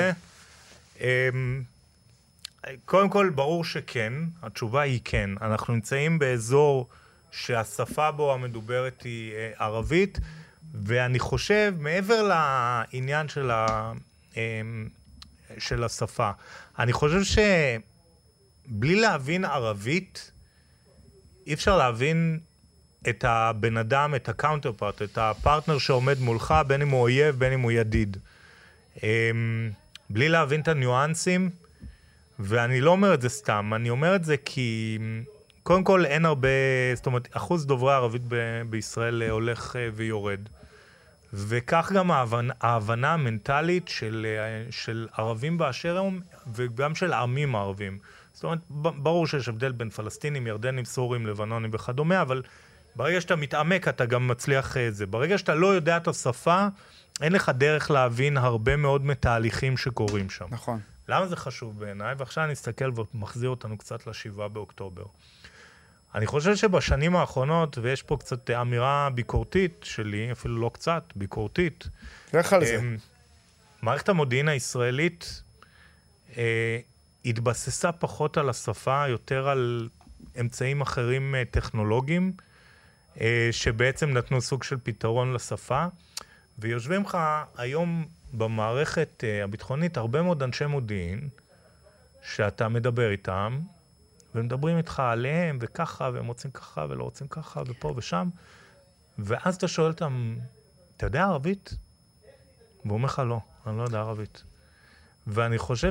[SPEAKER 3] קודם כל, ברור שכן, התשובה היא כן. אנחנו נמצאים באזור שהשפה בו המדוברת היא ערבית, ואני חושב, מעבר לעניין של השפה, אני חושב שבלי להבין ערבית, אי אפשר להבין את הבן אדם, את הקאונטרפארט, את הפרטנר שעומד מולך, בין אם הוא אויב, בין אם הוא ידיד. בלי להבין את הניואנסים, ואני לא אומר את זה סתם, אני אומר את זה כי קודם כל אין הרבה, זאת אומרת, אחוז דוברי ערבית בישראל הולך ויורד. וכך גם ההבנה המנטלית של ערבים באשר הם, וגם של עמים הערבים. זאת אומרת, ברור שיש הבדל בין פלסטינים, ירדנים, סורים, לבנונים וכדומה, אבל ברגע שאתה מתעמק, אתה גם מצליח את זה. ברגע שאתה לא יודע את השפה, אין לך דרך להבין הרבה מאוד מתהליכים שקורים שם.
[SPEAKER 2] נכון.
[SPEAKER 3] למה זה חשוב בעיניי? ועכשיו אני אסתכל ומחזיר אותנו קצת ל7 באוקטובר. אני חושב שבשנים האחרונות, ויש פה קצת אמירה ביקורתית שלי, אפילו לא קצת, ביקורתית.
[SPEAKER 2] איך על זה?
[SPEAKER 3] מערכת המודיעין הישראלית התבססה פחות על השפה, יותר על אמצעים אחרים טכנולוגיים, שבעצם נתנו סוג של פתרון לשפה, ויושבים לך היום במערכת הביטחונית הרבה מאוד אנשי מודיעין, שאתה מדבר איתם, ומדברים איתך עליהם, וככה, והם רוצים ככה, ולא רוצים ככה, ופה ושם, ואז אתה שואל אותם, אתה יודע ערבית? והוא אומר לך, לא, אני לא יודע ערבית. ואני חושב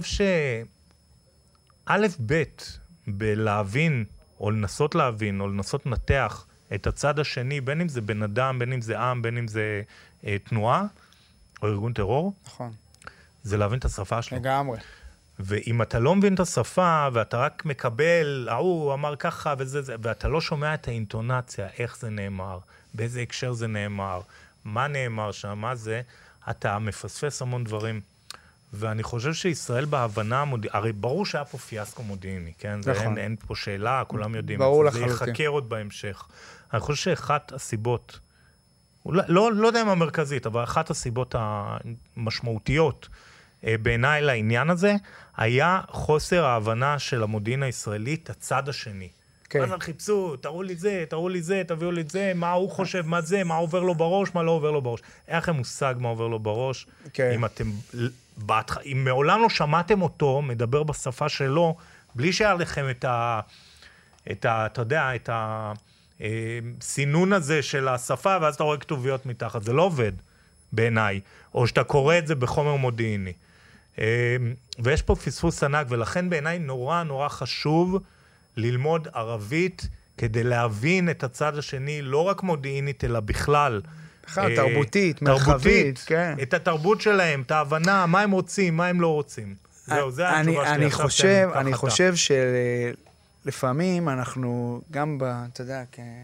[SPEAKER 3] א' ב' בלהבין, או לנסות להבין, או לנסות לנתח את הצד השני, בין אם זה בן אדם, בין אם זה עם, בין אם זה תנועה, או ארגון טרור,
[SPEAKER 2] נכון.
[SPEAKER 3] זה להבין את השפה שלו.
[SPEAKER 2] לגמרי.
[SPEAKER 3] ואם אתה לא מבין את השפה, ואתה רק מקבל, הוא אמר ככה וזה, ואתה לא שומע את האינטונציה, איך זה נאמר, באיזה הקשר זה נאמר, מה נאמר שם, מה זה, אתה מפספס המון דברים. ואני חושב שישראל בהבנה המודיעינית, הרי ברור שהיה פה פיאסקו מודיעיני, כן?
[SPEAKER 2] נכון.
[SPEAKER 3] אין פה שאלה, כולם יודעים.
[SPEAKER 2] ברור לחלוטין.
[SPEAKER 3] זה יחקר עוד בהמשך. אני חושב שאחת הסיבות, לא יודע אם המרכזית, אבל אחת הסיבות המשמעותיות בעיניי לעניין הזה, היה חוסר ההבנה של המודיעין הישראלית, הצד השני.
[SPEAKER 2] כן.
[SPEAKER 3] אז חיפשו, תראו לי זה, תביאו לי את זה, מה הוא חושב, מה זה, מה עובר לו בראש, מה לא עובר לו בראש. אין לכם מושג מה עובר לו בראש.
[SPEAKER 2] כן.
[SPEAKER 3] אם מעולם לא שמעתם אותו, מדבר בשפה שלו, בלי שהיה לכם אתה יודע, את הסינון הזה של השפה, ואז אתה רואה כתוביות מתחת. זה לא עובד בעיניי. או שאתה קורא את זה בחומר מודיעיני. ויש פה פספוס ענק, ולכן בעיניי נורא נורא חשוב ללמוד ערבית, כדי להבין את הצד השני, לא רק מודיעינית, אלא בכלל.
[SPEAKER 2] תרבותית, מרחבית, כן.
[SPEAKER 3] את התרבות שלהם, את ההבנה, מה הם רוצים, מה הם לא רוצים. זהו, זה התשובה שלי.
[SPEAKER 2] אני חושב שלפעמים אנחנו, גם אתה יודע,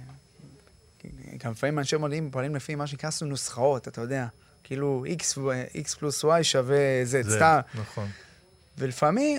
[SPEAKER 2] גם לפעמים אנשי מודיעין פועלים לפי מה שנקרא נוסחאות, אתה יודע. כאילו, X פלוס Y שווה Z, סתם.
[SPEAKER 3] נכון.
[SPEAKER 2] ולפעמים,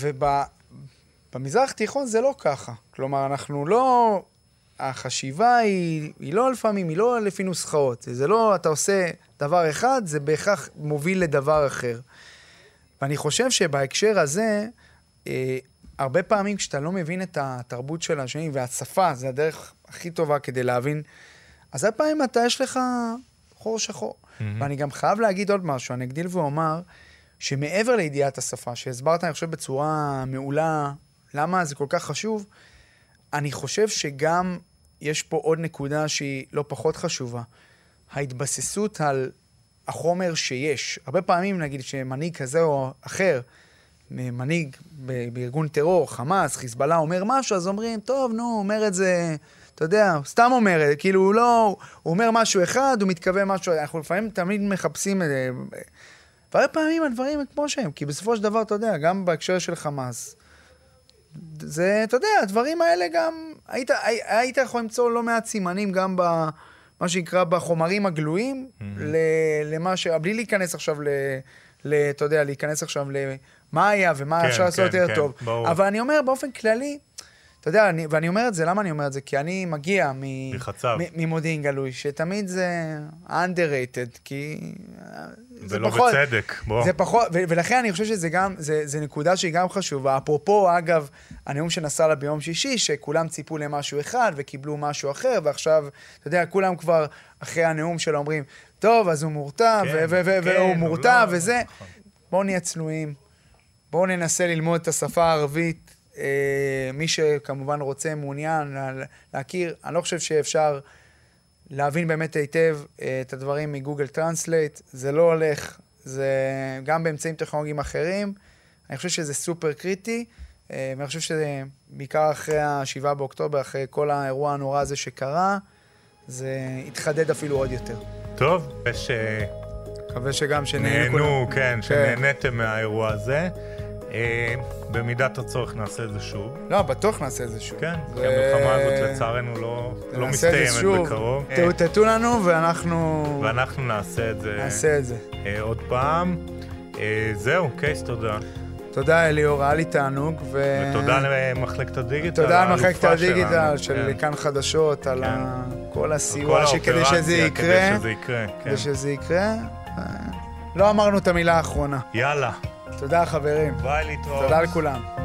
[SPEAKER 2] במזרח תיכון זה לא ככה. כלומר, אנחנו לא, החשיבה היא לא לפעמים, היא לא לפי נוסחאות. זה לא, אתה עושה דבר אחד, זה בהכרח מוביל לדבר אחר. ואני חושב שבהקשר הזה, הרבה פעמים כשאתה לא מבין את התרבות של השני, והשפה, זה הדרך הכי טובה כדי להבין, אז הרבה פעמים יש לך חור שחור. ואני גם חייב להגיד עוד משהו, אני אגדיל ואומר, שמעבר לידיעת השפה, שהסברת, אני חושב, בצורה מעולה, למה זה כל כך חשוב, אני חושב שגם יש פה עוד נקודה שהיא לא פחות חשובה. ההתבססות על החומר שיש. הרבה פעמים, נגיד, שמנהיג כזה או אחר, מנהיג בארגון טרור, חמאס, חיזבאללה, אומר משהו, אז אומרים, טוב, נו, אומר את זה, אתה יודע, סתם אומר, כאילו הוא לא, הוא אומר משהו אחד, הוא מתכוון משהו, אנחנו לפעמים תמיד מחפשים, והרבה פעמים הדברים הם כמו שהם, כי בסופו של דבר, אתה יודע, גם בהקשר של חמאס, זה, אתה יודע, הדברים האלה גם, היית יכול למצוא לא מעט סימנים גם מה שנקרא בחומרים הגלויים, למה בלי להיכנס עכשיו אתה יודע, להיכנס עכשיו למה היה ומה אפשר לעשות יותר טוב. אבל אני אומר באופן כללי, אתה יודע, ואני אומר את זה, למה אני אומר את זה? כי אני מגיע ממודיעין גלוי, שתמיד זה underrated, כי
[SPEAKER 3] זה לא בצדק, בוא.
[SPEAKER 2] זה פחות, ולכן אני חושב שזה גם, זה נקודה שהיא גם חשובה. אפרופו, אגב, הנאום שנסע לה ביום שישי, שכולם ציפו למשהו אחד וקיבלו משהו אחר, ועכשיו, אתה יודע, כולם כבר אחרי הנאום שלו אומרים, טוב, אז הוא מורתע, והוא מורתע, וזה. בואו נהיה צנועים, בואו ננסה ללמוד את השפה הערבית, מי שכמובן רוצה, מעוניין להכיר. אני לא חושב שאפשר להבין באמת היטב את הדברים מגוגל טרנסלייט. זה לא הולך, זה גם באמצעים טכנולוגיים אחרים. אני חושב שזה סופר קריטי, ואני חושב שזה בעיקר אחרי ה-7 באוקטובר, אחרי כל האירוע הנורא הזה שקרה, זה התחדד אפילו עוד יותר.
[SPEAKER 3] טוב,
[SPEAKER 2] מקווה שגם שנהנו,
[SPEAKER 3] כן, שנהנתם מהאירוע הזה. במידת הצורך נעשה את זה שוב.
[SPEAKER 2] לא, בטוח נעשה את זה שוב.
[SPEAKER 3] כן, כי המלחמה הזאת לצערנו לא מסתיימת בקרוב.
[SPEAKER 2] תאותתו לנו ואנחנו
[SPEAKER 3] נעשה את זה.
[SPEAKER 2] נעשה את זה.
[SPEAKER 3] עוד פעם. זהו, קייס, תודה.
[SPEAKER 2] תודה אליאור, היה לי תענוג.
[SPEAKER 3] ותודה למחלקת הדיגיטל.
[SPEAKER 2] תודה למחלקת הדיגיטל של כאן חדשות, על כל הסיוע כדי שזה יקרה. כדי שזה יקרה. לא אמרנו את המילה האחרונה.
[SPEAKER 3] יאללה.
[SPEAKER 2] תודה חברים.
[SPEAKER 3] ביי, להתראות.
[SPEAKER 2] תודה לכולם.